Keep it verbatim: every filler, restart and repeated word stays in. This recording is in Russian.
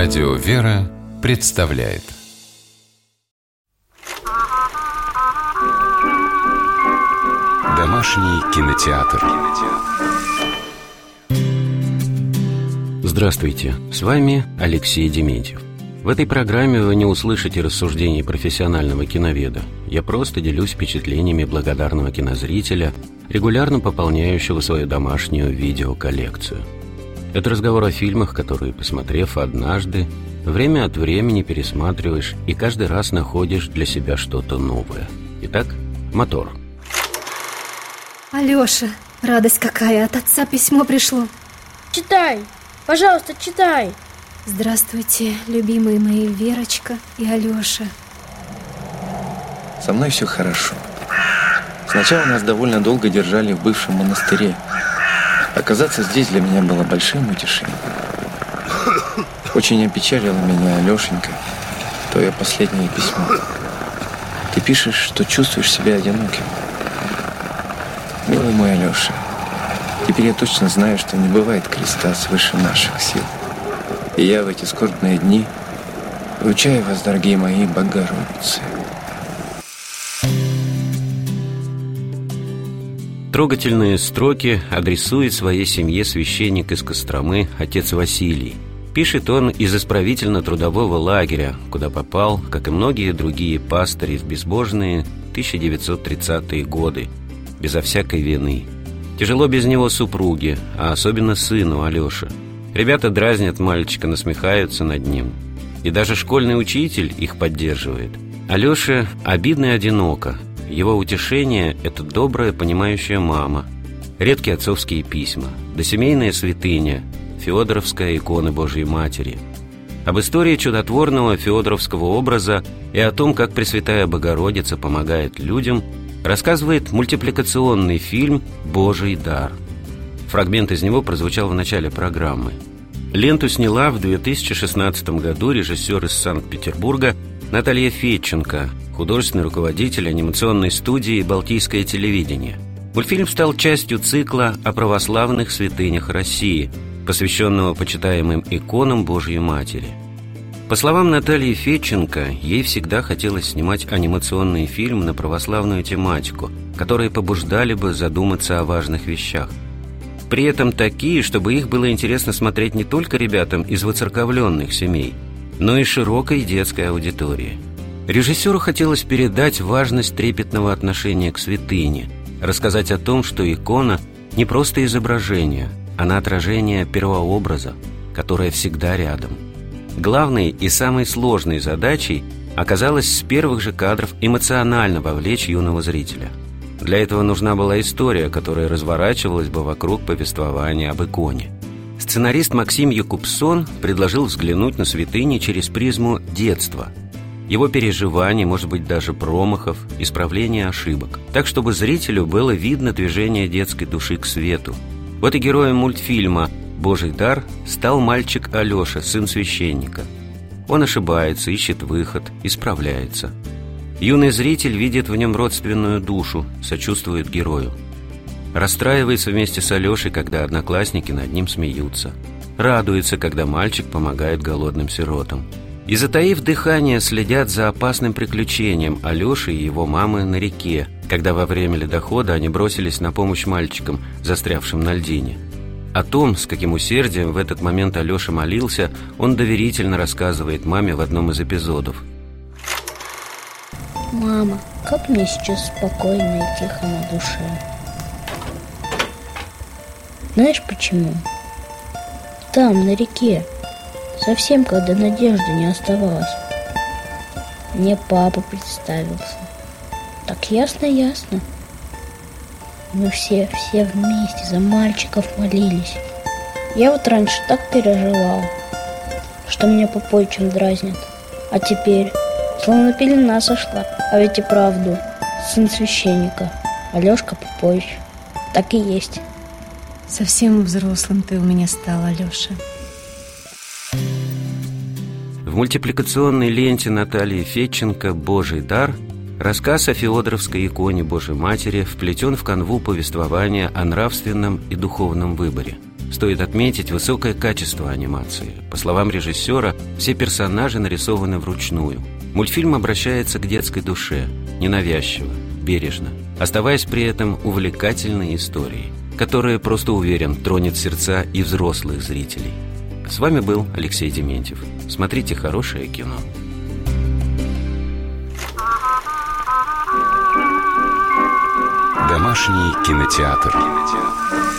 Радио «Вера» представляет Домашний кинотеатр. Здравствуйте, с вами Алексей Дементьев. В этой программе вы не услышите рассуждений профессионального киноведа. Я просто делюсь впечатлениями благодарного кинозрителя, регулярно пополняющего свою домашнюю видеоколлекцию. Это разговор о фильмах, которые, посмотрев однажды, время от времени пересматриваешь и каждый раз находишь для себя что-то новое. Итак, мотор. Алёша, радость какая, от отца письмо пришло. Читай, пожалуйста, читай. Здравствуйте, любимые мои Верочка и Алёша. Со мной все хорошо. Сначала нас довольно долго держали в бывшем монастыре. Оказаться здесь для меня было большим утешением. Очень опечалила меня Алёшенька, твое последнее письмо. Ты пишешь, что чувствуешь себя одиноким. Милый мой Алёша, теперь я точно знаю, что не бывает креста свыше наших сил. И я в эти скорбные дни вручаю вас, дорогие мои Богородицы. Трогательные строки адресует своей семье священник из Костромы, отец Василий. Пишет он из исправительно-трудового лагеря, куда попал, как и многие другие пастыри, в безбожные тысяча девятьсот тридцатые годы, безо всякой вины. Тяжело без него супруге, а особенно сыну Алёше. Ребята дразнят мальчика, насмехаются над ним. И даже школьный учитель их поддерживает. Алёше обидно и одиноко. Его утешение – это добрая, понимающая мама, редкие отцовские письма, досемейная святыня, Феодоровская икона Божьей Матери. Об истории чудотворного феодоровского образа и о том, как Пресвятая Богородица помогает людям, рассказывает мультипликационный фильм «Божий дар». Фрагмент из него прозвучал в начале программы. Ленту сняла в две тысячи шестнадцатом году режиссер из Санкт-Петербурга Наталья Федченко, художественный руководитель анимационной студии «Балтийское телевидение». Мультфильм стал частью цикла о православных святынях России, посвященного почитаемым иконам Божьей Матери. По словам Натальи Федченко, ей всегда хотелось снимать анимационный фильм на православную тематику, которые побуждали бы задуматься о важных вещах. При этом такие, чтобы их было интересно смотреть не только ребятам из воцерковленных семей, но и широкой детской аудитории. Режиссеру хотелось передать важность трепетного отношения к святыне, рассказать о том, что икона не просто изображение, она отражение первообраза, которое всегда рядом. Главной и самой сложной задачей оказалось с первых же кадров эмоционально вовлечь юного зрителя. Для этого нужна была история, которая разворачивалась бы вокруг повествования об иконе. Сценарист Максим Якубсон предложил взглянуть на святыни через призму детства, его переживаний, может быть, даже промахов, исправления ошибок, так, чтобы зрителю было видно движение детской души к свету. Вот и героем мультфильма «Божий дар» стал мальчик Алёша, сын священника. Он ошибается, ищет выход, исправляется. Юный зритель видит в нем родственную душу, сочувствует герою. Расстраивается вместе с Алёшей, когда одноклассники над ним смеются. Радуется, когда мальчик помогает голодным сиротам. И, затаив дыхание, следят за опасным приключением Алёши и его мамы на реке, когда во время ледохода они бросились на помощь мальчикам, застрявшим на льдине. О том, с каким усердием в этот момент Алёша молился, он доверительно рассказывает маме в одном из эпизодов. Мама, как мне сейчас спокойно и тихо на душе. Знаешь почему? Там, на реке, совсем когда надежды не оставалось, мне папа представился. Так ясно-ясно. Мы все, все вместе за мальчиков молились. Я вот раньше так переживал, что меня попойчем дразнят. А теперь словно пелена сошла. А ведь и правду, сын священника, Алёшка Попович. Так и есть. Совсем взрослым ты у меня стал, Алёша. В мультипликационной ленте Натальи Федченко «Божий дар» рассказ о Феодоровской иконе Божьей Матери вплетен в канву повествования о нравственном и духовном выборе. Стоит отметить высокое качество анимации. По словам режиссера, все персонажи нарисованы вручную. Мультфильм обращается к детской душе, ненавязчиво, бережно, оставаясь при этом увлекательной историей, которая, просто уверен, тронет сердца и взрослых зрителей. С вами был Алексей Дементьев. Смотрите хорошее кино. Домашний кинотеатр.